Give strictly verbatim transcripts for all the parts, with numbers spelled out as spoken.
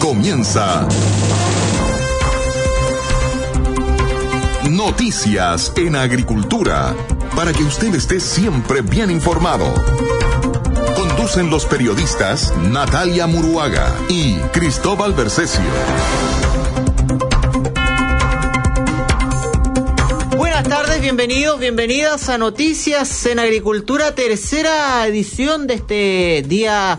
comienza Noticias en Agricultura, para que usted esté siempre bien informado. Conducen los periodistas Natalia Muruaga y Cristóbal Bercesio. Buenas tardes, bienvenidos, bienvenidas a Noticias en Agricultura, tercera edición de este día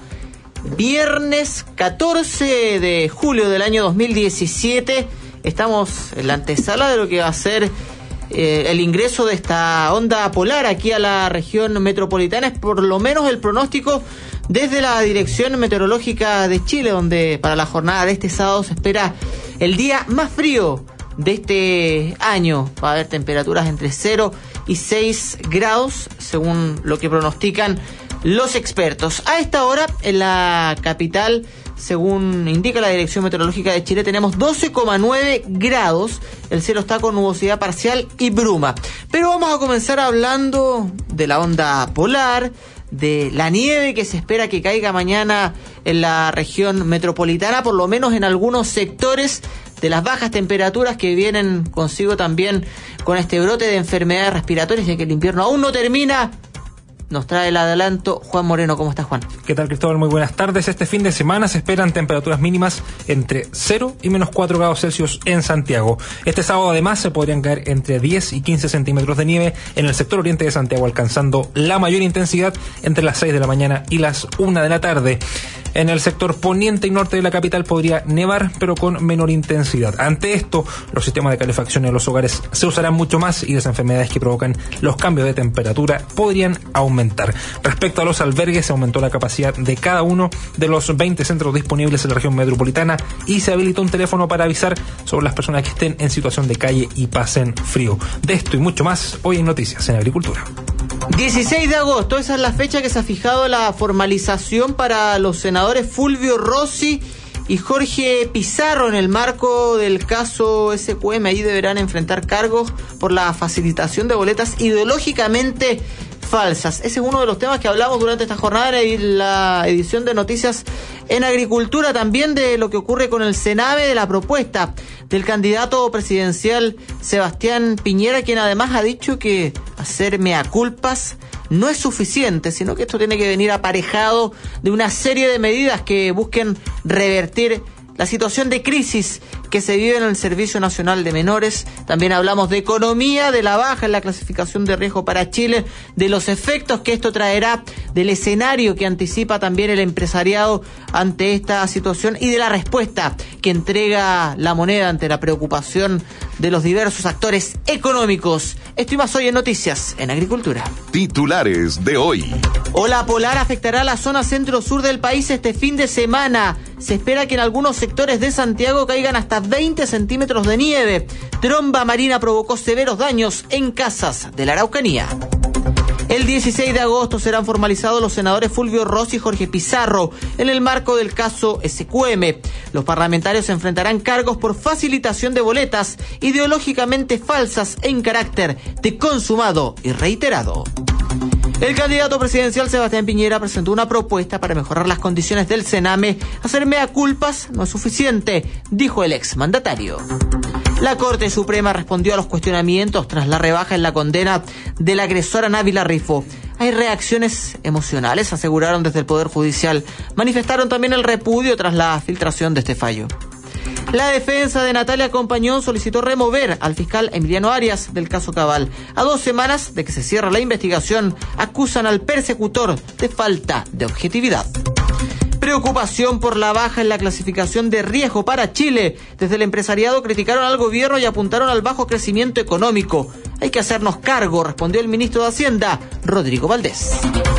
viernes catorce de julio del año dos mil diecisiete. Estamos en la antesala de lo que va a ser eh, el ingreso de esta onda polar aquí a la región metropolitana. Es por lo menos el pronóstico desde la Dirección Meteorológica de Chile, donde para la jornada de este sábado se espera el día más frío de este año. Va a haber temperaturas entre cero y seis grados, según lo que pronostican los expertos. A esta hora, en la capital, según indica la Dirección Meteorológica de Chile, tenemos doce coma nueve grados. El cielo está con nubosidad parcial y bruma. Pero vamos a comenzar hablando de la onda polar, de la nieve que se espera que caiga mañana en la región metropolitana, por lo menos en algunos sectores, de las bajas temperaturas que vienen consigo también con este brote de enfermedades respiratorias, ya que el invierno aún no termina. Nos trae el adelanto Juan Moreno. ¿Cómo estás, Juan? ¿Qué tal, Cristóbal? Muy buenas tardes. Este fin de semana se esperan temperaturas mínimas entre cero y menos cuatro grados Celsius en Santiago. Este sábado, además, se podrían caer entre diez y quince centímetros de nieve en el sector oriente de Santiago, alcanzando la mayor intensidad entre las seis de la mañana y las una de la tarde. En el sector poniente y norte de la capital podría nevar, pero con menor intensidad. Ante esto, los sistemas de calefacción en los hogares se usarán mucho más y las enfermedades que provocan los cambios de temperatura podrían aumentar. Respecto a los albergues, se aumentó la capacidad de cada uno de los veinte centros disponibles en la región metropolitana y se habilitó un teléfono para avisar sobre las personas que estén en situación de calle y pasen frío. De esto y mucho más, hoy en Noticias en Agricultura. dieciséis de agosto, esa es la fecha que se ha fijado la formalización para los senadores Fulvio Rossi y Jorge Pizarro en el marco del caso S Q M. Ahí deberán enfrentar cargos por la facilitación de boletas ideológicamente falsas. Ese es uno de los temas que hablamos durante esta jornada en la edición de Noticias en Agricultura, también de lo que ocurre con el Sename, de la propuesta del candidato presidencial Sebastián Piñera, quien además ha dicho que hacer mea culpas no es suficiente, sino que esto tiene que venir aparejado de una serie de medidas que busquen revertir la situación de crisis que se vive en el Servicio Nacional de Menores. También hablamos de economía, de la baja en la clasificación de riesgo para Chile, de los efectos que esto traerá, del escenario que anticipa también el empresariado ante esta situación y de la respuesta que entrega la moneda ante la preocupación de los diversos actores económicos. Esto y más hoy en Noticias en Agricultura. Titulares de hoy. Ola polar afectará la zona centro-sur del país este fin de semana. Se espera que en algunos sectores de Santiago caigan hasta veinte centímetros de nieve. Tromba marina provocó severos daños en casas de la Araucanía. El dieciséis de agosto serán formalizados los senadores Fulvio Rossi y Jorge Pizarro en el marco del caso S Q M. Los parlamentarios se enfrentarán cargos por facilitación de boletas ideológicamente falsas en carácter de consumado y reiterado. El candidato presidencial Sebastián Piñera presentó una propuesta para mejorar las condiciones del Sename. Hacer mea culpas no es suficiente, dijo el exmandatario. La Corte Suprema respondió a los cuestionamientos tras la rebaja en la condena del agresor a Návila Rifo. Hay reacciones emocionales, aseguraron desde el Poder Judicial. Manifestaron también el repudio tras la filtración de este fallo. La defensa de Natalia Compañón solicitó remover al fiscal Emiliano Arias del caso Cabal. A dos semanas de que se cierre la investigación, acusan al persecutor de falta de objetividad. Preocupación por la baja en la clasificación de riesgo para Chile. Desde el empresariado criticaron al gobierno y apuntaron al bajo crecimiento económico. Hay que hacernos cargo, respondió el ministro de Hacienda, Rodrigo Valdés.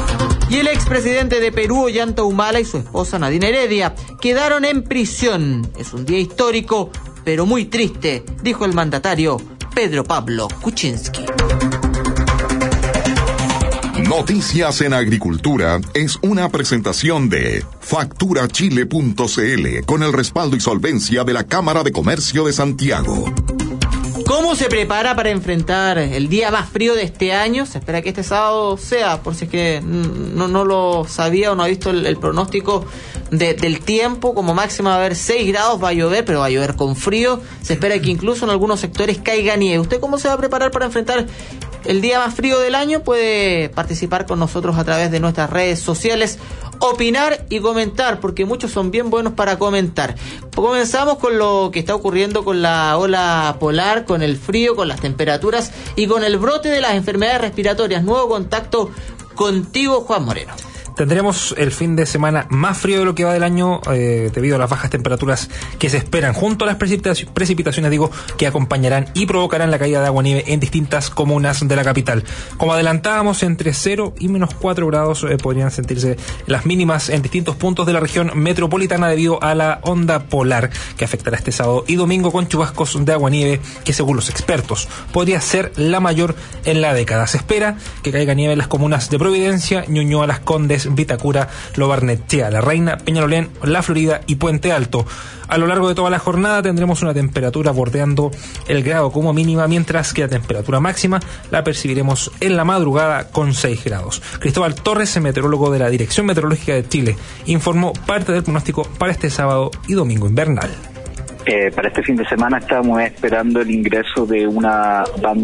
Y el expresidente de Perú, Ollanta Humala, y su esposa Nadine Heredia quedaron en prisión. Es un día histórico, pero muy triste, dijo el mandatario Pedro Pablo Kuczynski. Noticias en Agricultura es una presentación de factura chile punto c l con el respaldo y solvencia de la Cámara de Comercio de Santiago. ¿Cómo se prepara para enfrentar el día más frío de este año? Se espera que este sábado sea, por si es que no, no lo sabía o no ha visto el, el pronóstico de, del tiempo. Como máxima va a haber seis grados, va a llover, pero va a llover con frío. Se espera que incluso en algunos sectores caiga nieve. ¿Usted cómo se va a preparar para enfrentar el día más frío del año? Puede participar con nosotros a través de nuestras redes sociales, opinar y comentar, porque muchos son bien buenos para comentar. Comenzamos con lo que está ocurriendo con la ola polar, con el frío, con las temperaturas y con el brote de las enfermedades respiratorias. Nuevo contacto contigo, Juan Moreno. Tendremos el fin de semana más frío de lo que va del año eh, debido a las bajas temperaturas que se esperan, junto a las precipitaciones, precipitaciones digo, que acompañarán y provocarán la caída de agua nieve en distintas comunas de la capital. Como adelantábamos, entre cero y menos cuatro grados eh, podrían sentirse las mínimas en distintos puntos de la región metropolitana debido a la onda polar que afectará este sábado y domingo con chubascos de agua nieve que, según los expertos, podría ser la mayor en la década. Se espera que caiga nieve en las comunas de Providencia, Ñuñoa, Las Condes, Vitacura, Lo Barnechea, La Reina, Peñalolén, La Florida y Puente Alto. A lo largo de toda la jornada tendremos una temperatura bordeando el grado como mínima, mientras que la temperatura máxima la percibiremos en la madrugada con seis grados. Cristóbal Torres, meteorólogo de la Dirección Meteorológica de Chile, informó parte del pronóstico para este sábado y domingo invernal. Eh, para este fin de semana estamos esperando el ingreso de una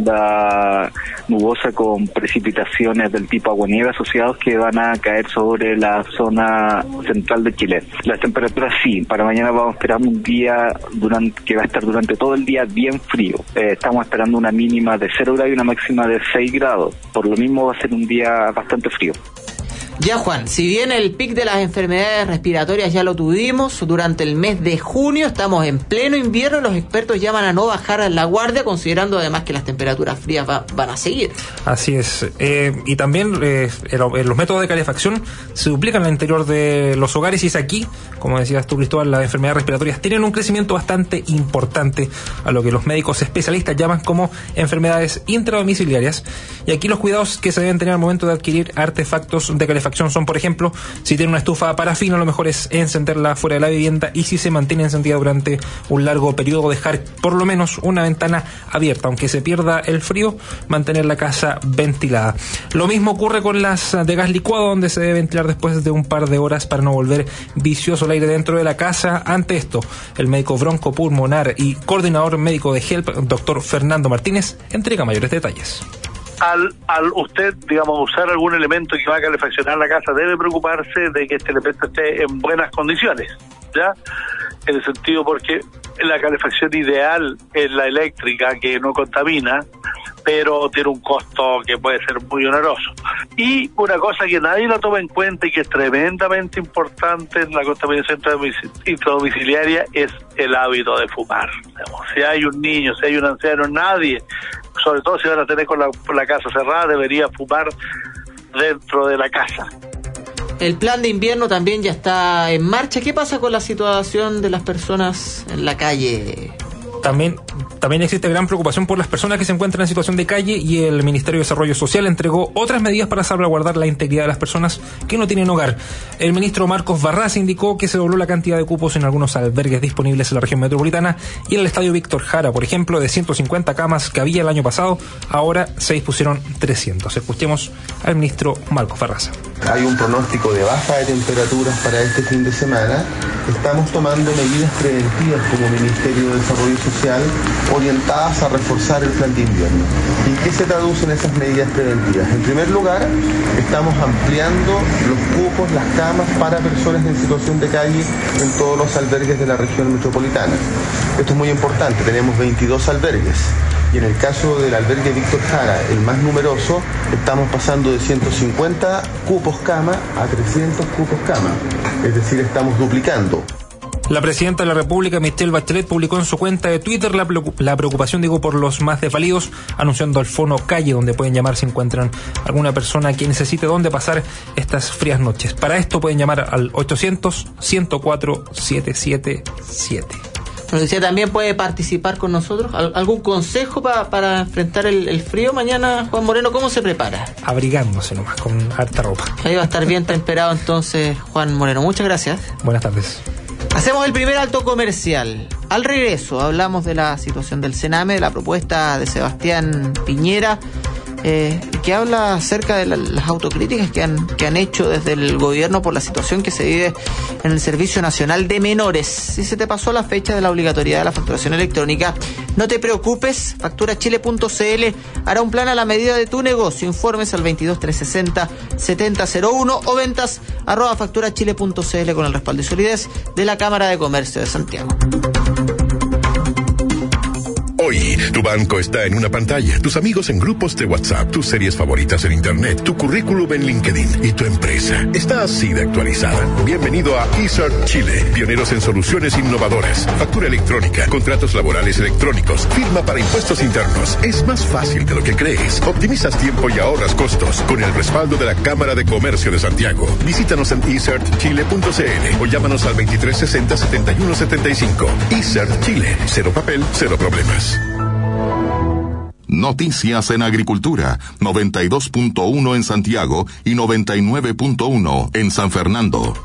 banda nubosa con precipitaciones del tipo aguanieve asociados que van a caer sobre la zona central de Chile. Las temperaturas sí, para mañana vamos a esperar un día durante, que va a estar durante todo el día bien frío. Eh, estamos esperando una mínima de cero grados y una máxima de seis grados. Por lo mismo va a ser un día bastante frío. Ya, Juan, si bien el pic de las enfermedades respiratorias ya lo tuvimos durante el mes de junio, estamos en pleno invierno y los expertos llaman a no bajar la guardia, considerando además que las temperaturas frías va, van a seguir. Así es. Eh, y también eh, los métodos de calefacción se duplican al interior de los hogares y es aquí, como decías tú, Cristóbal, las enfermedades respiratorias tienen un crecimiento bastante importante, a lo que los médicos especialistas llaman como enfermedades intradomiciliarias. Y aquí los cuidados que se deben tener al momento de adquirir artefactos de calefacción son, por ejemplo, si tiene una estufa parafina, lo mejor es encenderla fuera de la vivienda, y si se mantiene encendida durante un largo periodo, dejar por lo menos una ventana abierta, aunque se pierda el frío, mantener la casa ventilada. Lo mismo ocurre con las de gas licuado, donde se debe ventilar después de un par de horas para no volver vicioso el aire dentro de la casa. Ante esto, el médico broncopulmonar y coordinador médico de HELP, doctor Fernando Martínez, entrega mayores detalles. Al, al usted, digamos, usar algún elemento que va a calefaccionar la casa, debe preocuparse de que este elemento esté en buenas condiciones, ¿ya? En el sentido porque la calefacción ideal es la eléctrica, que no contamina, pero tiene un costo que puede ser muy oneroso. Y una cosa que nadie lo toma en cuenta y que es tremendamente importante en la contaminación intradomiciliaria es el hábito de fumar. Digamos, si hay un niño, si hay un anciano, nadie, sobre todo si van a tener con la, con la casa cerrada, debería fumar dentro de la casa. El plan de invierno también ya está en marcha. ¿Qué pasa con la situación de las personas en la calle? También, también existe gran preocupación por las personas que se encuentran en situación de calle, y el Ministerio de Desarrollo Social entregó otras medidas para salvaguardar la integridad de las personas que no tienen hogar. El ministro Marcos Barraza indicó que se dobló la cantidad de cupos en algunos albergues disponibles en la región metropolitana, y en el estadio Víctor Jara, por ejemplo, de ciento cincuenta camas que había el año pasado, ahora se dispusieron trescientos. Escuchemos al ministro Marcos Barraza. Hay un pronóstico de baja de temperaturas para este fin de semana. Estamos tomando medidas preventivas como Ministerio de Desarrollo Social orientadas a reforzar el plan de invierno. ¿Y en qué se traducen esas medidas preventivas? En primer lugar, estamos ampliando los cupos, las camas para personas en situación de calle en todos los albergues de la región metropolitana. Esto es muy importante, tenemos veintidós albergues. Y en el caso del albergue Víctor Jara, el más numeroso, estamos pasando de ciento cincuenta cupos cama a trescientos cupos cama. Es decir, estamos duplicando. La presidenta de la República, Michelle Bachelet, publicó en su cuenta de Twitter la, la preocupación, digo, por los más desvalidos, anunciando al fono calle, donde pueden llamar si encuentran alguna persona que necesite dónde pasar estas frías noches. Para esto pueden llamar al ochocientos, ciento cuatro, setecientos setenta y siete. Nos decía, también puede participar con nosotros. ¿Algún consejo pa, para enfrentar el, el frío mañana, Juan Moreno? ¿Cómo se prepara? Abrigándose nomás, con harta ropa. Ahí va a estar bien temperado entonces, Juan Moreno. Muchas gracias. Buenas tardes. Hacemos el primer alto comercial. Al regreso hablamos de la situación del Sename, de la propuesta de Sebastián Piñera, eh, que habla acerca de la, las autocríticas que han, que han hecho desde el gobierno por la situación que se vive en el Servicio Nacional de Menores. Si se te pasó la fecha de la obligatoriedad de la facturación electrónica, no te preocupes, factura chile punto c l hará un plan a la medida de tu negocio. Informes al veintidós trescientos sesenta setenta cero uno o ventas arroba factura chile punto c l con el respaldo y solidez de la Cámara de Comercio de Santiago. Hoy, tu banco está en una pantalla, tus amigos en grupos de WhatsApp, tus series favoritas en Internet, tu currículum en LinkedIn y tu empresa está así de actualizada. Bienvenido a eCert Chile, pioneros en soluciones innovadoras, factura electrónica, contratos laborales electrónicos, firma para impuestos internos. Es más fácil de lo que crees. Optimizas tiempo y ahorras costos con el respaldo de la Cámara de Comercio de Santiago. Visítanos en e cert chile punto c l o llámanos al veintitrés sesenta setenta y uno setenta y cinco. eCert Chile, cero papel, cero problemas. Noticias en Agricultura, noventa y dos punto uno en Santiago y noventa y nueve punto uno en San Fernando.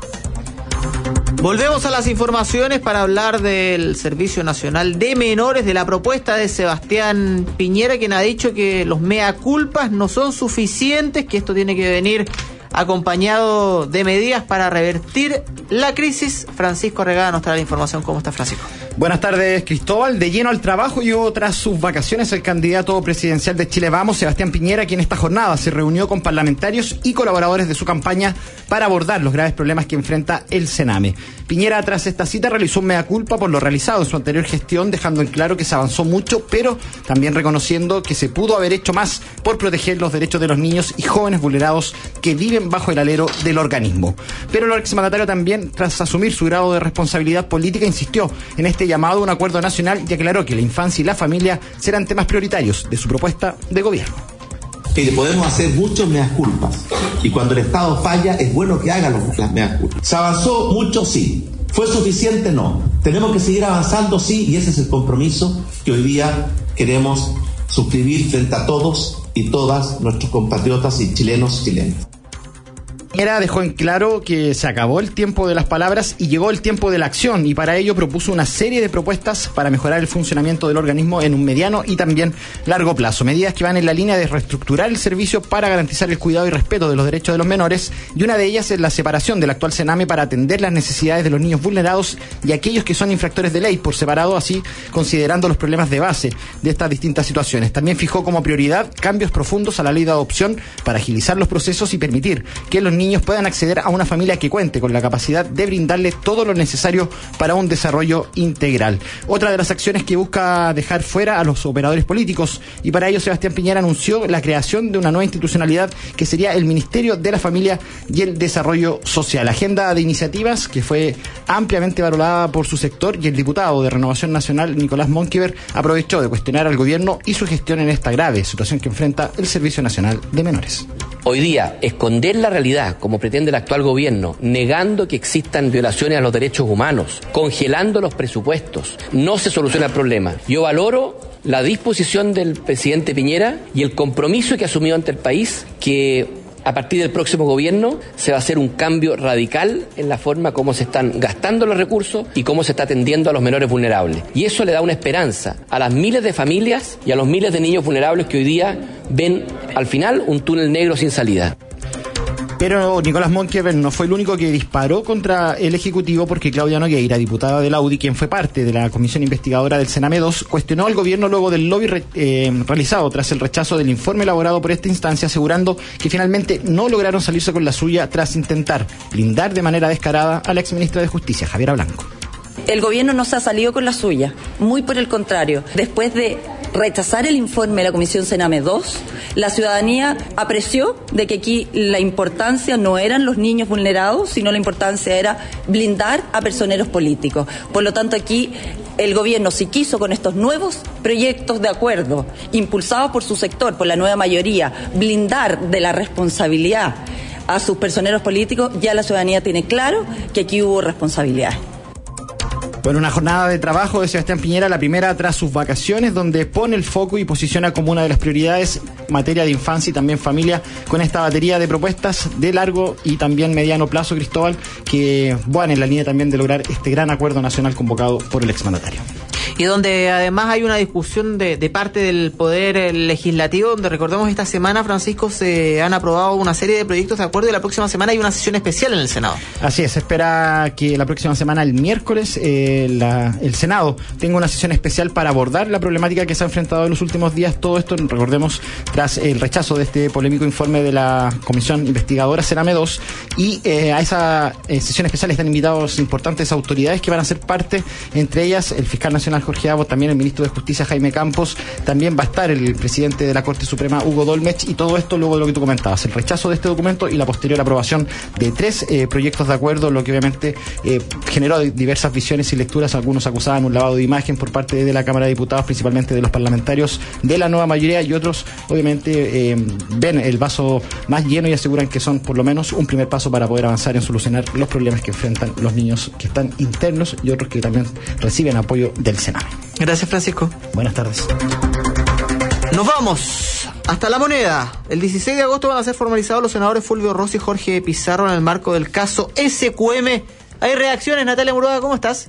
Volvemos a las informaciones para hablar del Servicio Nacional de Menores, de la propuesta de Sebastián Piñera, quien ha dicho que los mea culpas no son suficientes, que esto tiene que venir acompañado de medidas para revertir la crisis. Francisco Regada nos trae la información. ¿Cómo está, Francisco? Buenas tardes, Cristóbal. De lleno al trabajo llegó tras sus vacaciones el candidato presidencial de Chile Vamos, Sebastián Piñera, quien esta jornada se reunió con parlamentarios y colaboradores de su campaña para abordar los graves problemas que enfrenta el Sename. Piñera, tras esta cita, realizó un mea culpa por lo realizado en su anterior gestión, dejando en claro que se avanzó mucho, pero también reconociendo que se pudo haber hecho más por proteger los derechos de los niños y jóvenes vulnerados que viven bajo el alero del organismo. Pero el exmandatario también, tras asumir su grado de responsabilidad política, insistió en este llamado a un acuerdo nacional y aclaró que la infancia y la familia serán temas prioritarios de su propuesta de gobierno. Que podemos hacer muchos meas culpas y cuando el Estado falla es bueno que haga los, las meas culpas. ¿Se avanzó mucho? Sí. ¿Fue suficiente? No. Tenemos que seguir avanzando, sí, y ese es el compromiso que hoy día queremos suscribir frente a todos y todas nuestros compatriotas y chilenos chilenos. Piñera dejó en claro que se acabó el tiempo de las palabras y llegó el tiempo de la acción, y para ello propuso una serie de propuestas para mejorar el funcionamiento del organismo en un mediano y también largo plazo. Medidas que van en la línea de reestructurar el servicio para garantizar el cuidado y respeto de los derechos de los menores, y una de ellas es la separación del actual Sename para atender las necesidades de los niños vulnerados y aquellos que son infractores de ley por separado, así considerando los problemas de base de estas distintas situaciones. También fijó como prioridad cambios profundos a la ley de adopción para agilizar los procesos y permitir que los niños puedan acceder a una familia que cuente con la capacidad de brindarle todo lo necesario para un desarrollo integral. Otra de las acciones que busca dejar fuera a los operadores políticos, y para ello Sebastián Piñera anunció la creación de una nueva institucionalidad que sería el Ministerio de la Familia y el Desarrollo Social. Agenda de iniciativas que fue ampliamente valorada por su sector, y el diputado de Renovación Nacional, Nicolás Monkever, aprovechó de cuestionar al gobierno y su gestión en esta grave situación que enfrenta el Servicio Nacional de Menores. Hoy día, esconder la realidad, como pretende el actual gobierno, negando que existan violaciones a los derechos humanos, congelando los presupuestos, no se soluciona el problema. Yo valoro la disposición del presidente Piñera y el compromiso que asumió ante el país, que a partir del próximo gobierno se va a hacer un cambio radical en la forma como se están gastando los recursos y cómo se está atendiendo a los menores vulnerables. Y eso le da una esperanza a las miles de familias y a los miles de niños vulnerables que hoy día ven al final un túnel negro sin salida. Pero Nicolás Monkever no fue el único que disparó contra el Ejecutivo, porque Claudia Nogueira, diputada de la U D I, quien fue parte de la comisión investigadora del Sename dos, cuestionó al gobierno luego del lobby re, eh, realizado tras el rechazo del informe elaborado por esta instancia, asegurando que finalmente no lograron salirse con la suya tras intentar blindar de manera descarada a la exministra de Justicia, Javiera Blanco. El gobierno no se ha salido con la suya, muy por el contrario. Después de rechazar el informe de la Comisión Sename dos, la ciudadanía apreció de que aquí la importancia no eran los niños vulnerados, sino la importancia era blindar a personeros políticos. Por lo tanto, aquí el gobierno, si quiso con estos nuevos proyectos de acuerdo, impulsados por su sector, por la nueva mayoría, blindar de la responsabilidad a sus personeros políticos, ya la ciudadanía tiene claro que aquí hubo responsabilidad. Bueno, una jornada de trabajo de Sebastián Piñera, la primera tras sus vacaciones, donde pone el foco y posiciona como una de las prioridades materia de infancia y también familia, con esta batería de propuestas de largo y también mediano plazo, Cristóbal, que van en la línea también de lograr este gran acuerdo nacional convocado por el exmandatario. Y donde además hay una discusión de, de parte del Poder Legislativo, donde recordemos esta semana, Francisco, se han aprobado una serie de proyectos de acuerdo y la próxima semana hay una sesión especial en el Senado. Así es, se espera que la próxima semana, el miércoles, eh, la, el Senado tenga una sesión especial para abordar la problemática que se ha enfrentado en los últimos días. Todo esto, recordemos, tras el rechazo de este polémico informe de la Comisión Investigadora Sename dos, y eh, a esa eh, sesión especial están invitados importantes autoridades que van a ser parte, entre ellas el fiscal nacional Jorge Abos, también el ministro de Justicia Jaime Campos, también va a estar el presidente de la Corte Suprema Hugo Dolmech, y todo esto luego de lo que tú comentabas, el rechazo de este documento y la posterior aprobación de tres eh, proyectos de acuerdo, lo que obviamente eh, generó diversas visiones y lecturas. Algunos acusaban un lavado de imagen por parte de la Cámara de Diputados, principalmente de los parlamentarios de la nueva mayoría, y otros obviamente eh, ven el vaso más lleno y aseguran que son por lo menos un primer paso para poder avanzar en solucionar los problemas que enfrentan los niños que están internos y otros que también reciben apoyo del Senado. Gracias, Francisco. Buenas tardes. Nos vamos hasta La Moneda. El dieciséis de agosto van a ser formalizados los senadores Fulvio Rossi y Jorge Pizarro en el marco del caso S Q M. Hay reacciones, Natalia Muruaga, ¿cómo estás?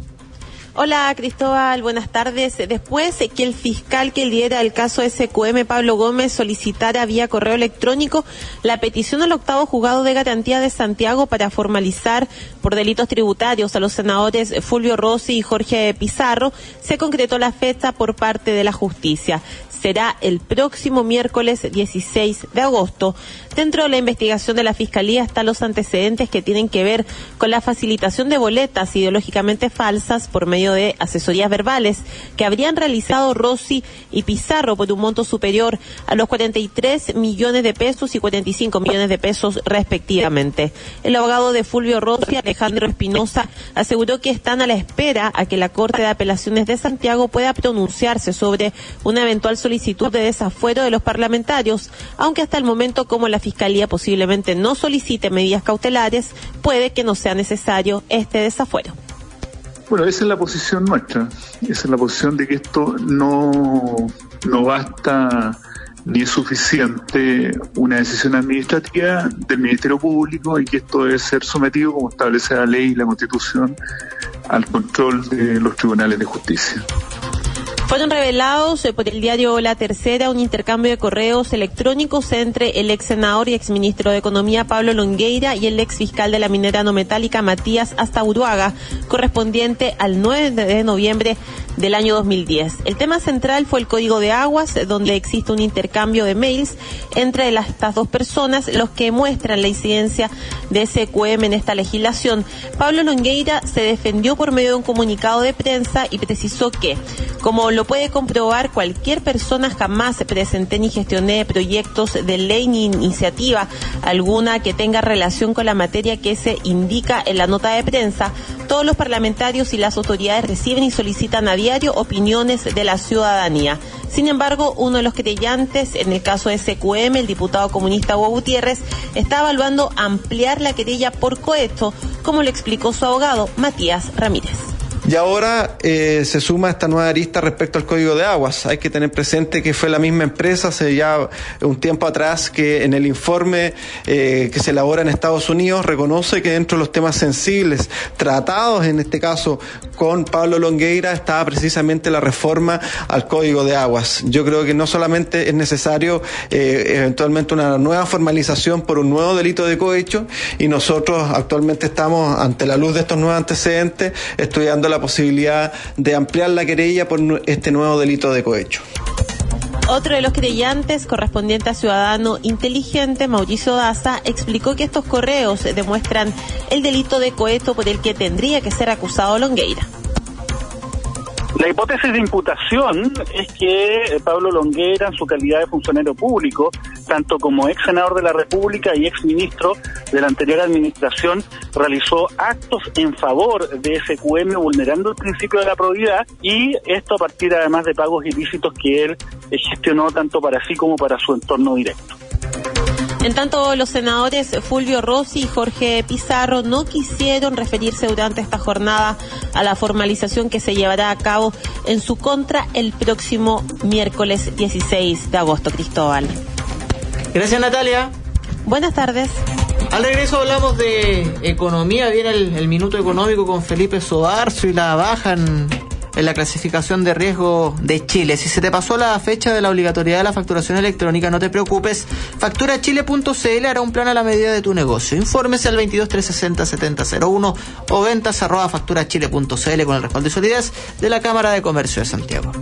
Hola, Cristóbal, buenas tardes. Después que el fiscal que lidera el caso S Q M, Pablo Gómez, solicitara vía correo electrónico la petición al octavo juzgado de garantía de Santiago para formalizar por delitos tributarios a los senadores Fulvio Rossi y Jorge Pizarro, se concretó la fecha por parte de la justicia. Será el próximo miércoles dieciséis de agosto. Dentro de la investigación de la Fiscalía están los antecedentes que tienen que ver con la facilitación de boletas ideológicamente falsas por medio de asesorías verbales que habrían realizado Rossi y Pizarro por un monto superior a los cuarenta y tres millones de pesos y cuarenta y cinco millones de pesos respectivamente. El abogado de Fulvio Rossi, Alejandro Espinosa, aseguró que están a la espera a que la Corte de Apelaciones de Santiago pueda pronunciarse sobre una eventual solicitud de desafuero de los parlamentarios, aunque hasta el momento, como la Fiscalía posiblemente no solicite medidas cautelares, puede que no sea necesario este desafuero. Bueno, esa es la posición nuestra, esa es la posición de que esto no, no basta ni es suficiente una decisión administrativa del Ministerio Público y que esto debe ser sometido, como establece la ley y la Constitución, al control de los tribunales de justicia. Fueron revelados por el diario La Tercera un intercambio de correos electrónicos entre el ex senador y ex ministro de Economía Pablo Longueira y el ex fiscal de la minera no metálica Matías Astaburuaga, correspondiente al nueve de noviembre del año dos mil diez. El tema central fue el código de aguas, donde existe un intercambio de mails entre las, estas dos personas, los que muestran la incidencia de S Q M en esta legislación. Pablo Longueira se defendió por medio de un comunicado de prensa y precisó que, como lo puede comprobar cualquier persona, jamás presenté ni gestioné proyectos de ley ni iniciativa alguna que tenga relación con la materia que se indica en la nota de prensa. Todos los parlamentarios y las autoridades reciben y solicitan a diario opiniones de la ciudadanía. Sin embargo, uno de los querellantes, en el caso de S Q M, el diputado comunista Hugo Gutiérrez, está evaluando ampliar la querella por cohecho, como lo explicó su abogado, Matías Ramírez. Y ahora eh, se suma esta nueva arista respecto al Código de Aguas. Hay que tener presente que fue la misma empresa hace ya un tiempo atrás que en el informe eh, que se elabora en Estados Unidos reconoce que dentro de los temas sensibles tratados, en este caso con Pablo Longueira, estaba precisamente la reforma al Código de Aguas. Yo creo que no solamente es necesario eh, eventualmente una nueva formalización por un nuevo delito de cohecho, y nosotros actualmente estamos, ante la luz de estos nuevos antecedentes, estudiando la posibilidad de ampliar la querella por este nuevo delito de cohecho. Otro de los querellantes, correspondiente a Ciudadano Inteligente, Mauricio Daza, explicó que estos correos demuestran el delito de cohecho por el que tendría que ser acusado Longueira. La hipótesis de imputación es que Pablo Longueira, en su calidad de funcionario público, tanto como ex senador de la República y ex ministro de la anterior administración, realizó actos en favor de S Q M vulnerando el principio de la probidad, y esto a partir además de pagos ilícitos que él gestionó tanto para sí como para su entorno directo. En tanto, los senadores Fulvio Rossi y Jorge Pizarro no quisieron referirse durante esta jornada a la formalización que se llevará a cabo en su contra el próximo miércoles dieciséis de agosto. Cristóbal. Gracias, Natalia. Buenas tardes. Al regreso hablamos de economía. Viene el, el minuto económico con Felipe Sobarzo y la baja en, en la clasificación de riesgo de Chile. Si se te pasó la fecha de la obligatoriedad de la facturación electrónica, no te preocupes. factura chile punto c l hará un plan a la medida de tu negocio. Infórmese al veintidós trescientos sesenta setenta cero uno o ventas arroba factura chile punto c l con el respaldo y solidez de la Cámara de Comercio de Santiago.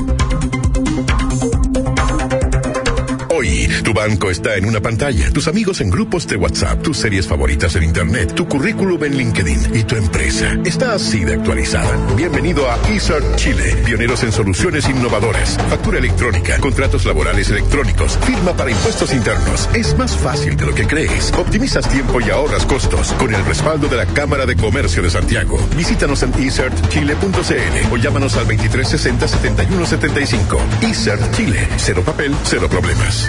Hoy, tu banco está en una pantalla, tus amigos en grupos de WhatsApp, tus series favoritas en Internet, tu currículum en LinkedIn y tu empresa está así de actualizada. Bienvenido a eSert Chile, pioneros en soluciones innovadoras, factura electrónica, contratos laborales electrónicos, firma para impuestos internos. Es más fácil de lo que crees. Optimizas tiempo y ahorras costos con el respaldo de la Cámara de Comercio de Santiago. Visítanos en esert chile punto c l o llámanos al veintitrés sesenta setenta y uno setenta y cinco. eSert Chile, cero papel, cero problemas.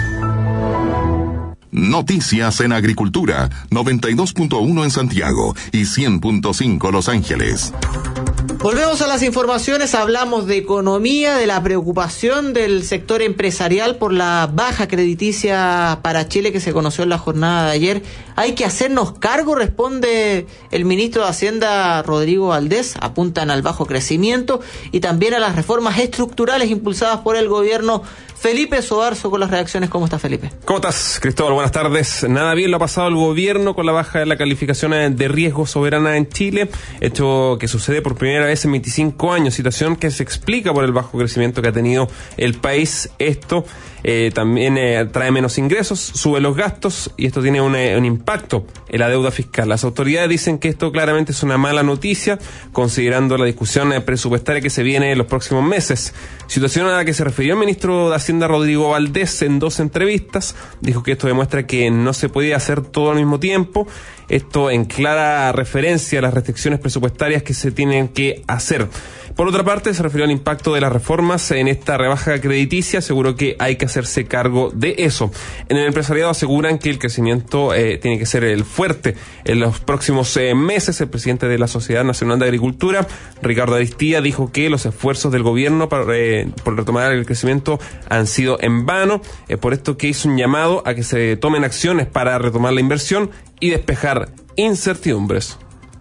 Noticias en Agricultura, noventa y dos punto uno en Santiago y cien punto cinco Los Ángeles. Volvemos a las informaciones, hablamos de economía, de la preocupación del sector empresarial por la baja crediticia para Chile que se conoció en la jornada de ayer. Hay que hacernos cargo, responde el ministro de Hacienda Rodrigo Valdés. Apuntan al bajo crecimiento y también a las reformas estructurales impulsadas por el gobierno. Felipe Sobarzo con las reacciones. ¿Cómo está, Felipe? ¿Cómo estás, Cristóbal? Buenas tardes. Nada bien lo ha pasado el gobierno con la baja de la calificación de riesgo soberana en Chile, hecho que sucede por primera vez en veinticinco años, situación que se explica por el bajo crecimiento que ha tenido el país. Esto eh, también eh, trae menos ingresos, sube los gastos y esto tiene un, eh, un impacto en la deuda fiscal. Las autoridades dicen que esto claramente es una mala noticia, considerando la discusión eh, presupuestaria que se viene en los próximos meses. Situación a la que se refirió el ministro de Hacienda Rodrigo Valdés en dos entrevistas. Dijo que esto demuestra que no se puede hacer todo al mismo tiempo. Esto en clara referencia a las restricciones presupuestarias que se tienen que hacer. Por otra parte, se refirió al impacto de las reformas en esta rebaja crediticia. Aseguró que hay que hacerse cargo de eso. En el empresariado aseguran que el crecimiento eh, tiene que ser el fuerte en los próximos eh, meses. El presidente de la Sociedad Nacional de Agricultura, Ricardo Aristía, dijo que los esfuerzos del gobierno para, eh, por retomar el crecimiento han sido en vano. Eh, por esto que hizo un llamado a que se tomen acciones para retomar la inversión y despejar incertidumbres.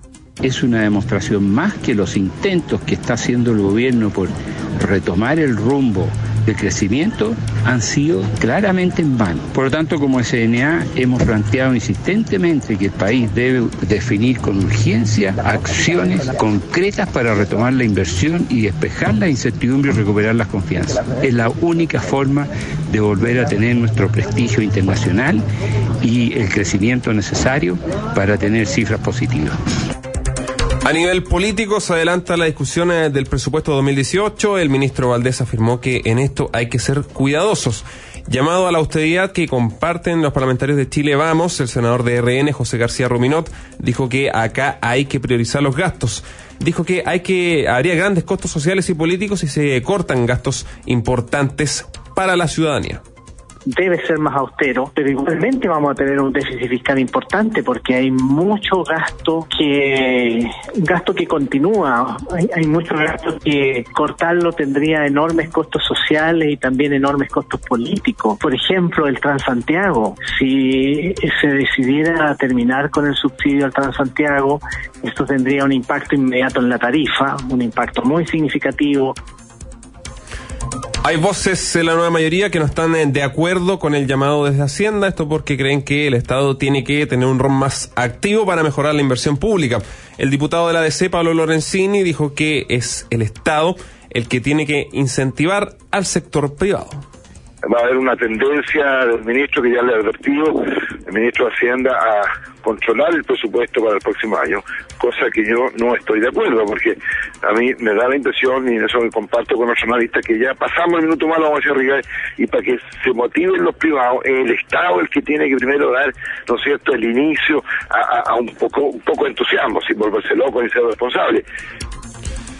Es una demostración más que los intentos que está haciendo el gobierno por retomar el rumbo del crecimiento han sido claramente en vano. Por lo tanto, como S N A hemos planteado insistentemente que el país debe definir con urgencia acciones concretas para retomar la inversión y despejar la incertidumbre y recuperar la confianza. Es la única forma de volver a tener nuestro prestigio internacional y el crecimiento necesario para tener cifras positivas. A nivel político se adelanta la discusión del presupuesto dos mil dieciocho. El ministro Valdés afirmó que en esto hay que ser cuidadosos. Llamado a la austeridad que comparten los parlamentarios de Chile Vamos, el senador de R N, José García Ruminot, dijo que acá hay que priorizar los gastos. Dijo que hay que habría grandes costos sociales y políticos si se cortan gastos importantes para la ciudadanía. Debe ser más austero, pero igualmente vamos a tener un déficit fiscal importante porque hay mucho gasto que gasto que continúa, hay, hay mucho gasto que cortarlo tendría enormes costos sociales y también enormes costos políticos. Por ejemplo, el Transantiago, si se decidiera terminar con el subsidio al Transantiago, esto tendría un impacto inmediato en la tarifa, un impacto muy significativo. Hay voces en la nueva mayoría que no están de acuerdo con el llamado desde Hacienda, esto porque creen que el Estado tiene que tener un rol más activo para mejorar la inversión pública. El diputado de la D C, Pablo Lorenzini, dijo que es el Estado el que tiene que incentivar al sector privado. Va a haber una tendencia del ministro que ya le ha advertido, el ministro de Hacienda, a controlar el presupuesto para el próximo año, cosa que yo no estoy de acuerdo, porque a mí me da la impresión, y eso lo comparto con otros analistas, que ya pasamos el minuto malo, vamos a decir, Ricardo, y para que se motiven los privados, es el Estado el que tiene que primero dar, ¿no es cierto?, el inicio a, a, a un poco un poco de entusiasmo, sin volverse loco ni ser responsable.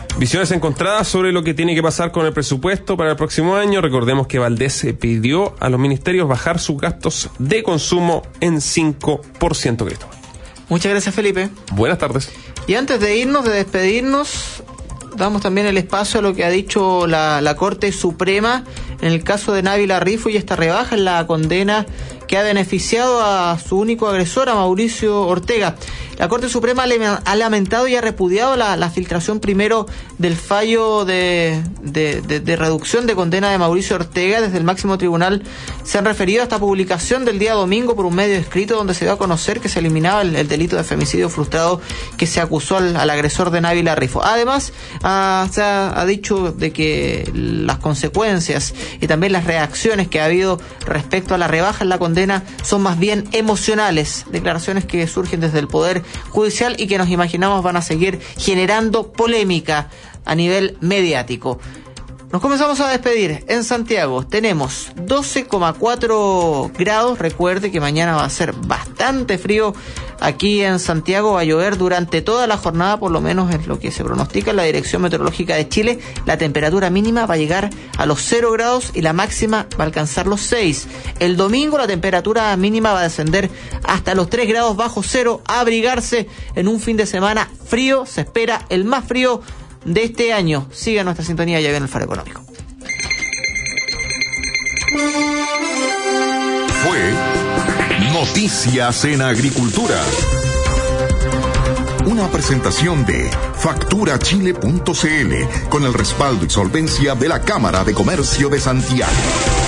Visiones encontradas sobre lo que tiene que pasar con el presupuesto para el próximo año. Recordemos que Valdés pidió a los ministerios bajar sus gastos de consumo en cinco por ciento, Cristóbal. Muchas gracias, Felipe. Buenas tardes. Y antes de irnos, de despedirnos, damos también el espacio a lo que ha dicho la, la Corte Suprema en el caso de Návila Rifo y esta rebaja en la condena que ha beneficiado a su único agresor, a Mauricio Ortega. La Corte Suprema ha lamentado y ha repudiado la, la filtración primero del fallo de, de, de, de reducción de condena de Mauricio Ortega. Desde el máximo tribunal se han referido a esta publicación del día domingo por un medio escrito donde se dio a conocer que se eliminaba el, el delito de femicidio frustrado que se acusó al, al agresor de Návila Rifo. Además, ah, se ha, ha dicho de que las consecuencias y también las reacciones que ha habido respecto a la rebaja en la condena son más bien emocionales, declaraciones que surgen desde el Poder Judicial y que nos imaginamos van a seguir generando polémica a nivel mediático. Nos comenzamos a despedir. En Santiago tenemos doce coma cuatro grados. Recuerde que mañana va a ser bastante frío aquí en Santiago. Va a llover durante toda la jornada, por lo menos es lo que se pronostica en la Dirección Meteorológica de Chile. La temperatura mínima va a llegar a los cero grados y la máxima va a alcanzar los seis. El domingo la temperatura mínima va a descender hasta los tres grados bajo cero. A abrigarse en un fin de semana frío. Se espera el más frío de este año. Siga nuestra sintonía, ya viene el Faro Económico. Fue Noticias en Agricultura, una presentación de factura chile punto c l con el respaldo y solvencia de la Cámara de Comercio de Santiago.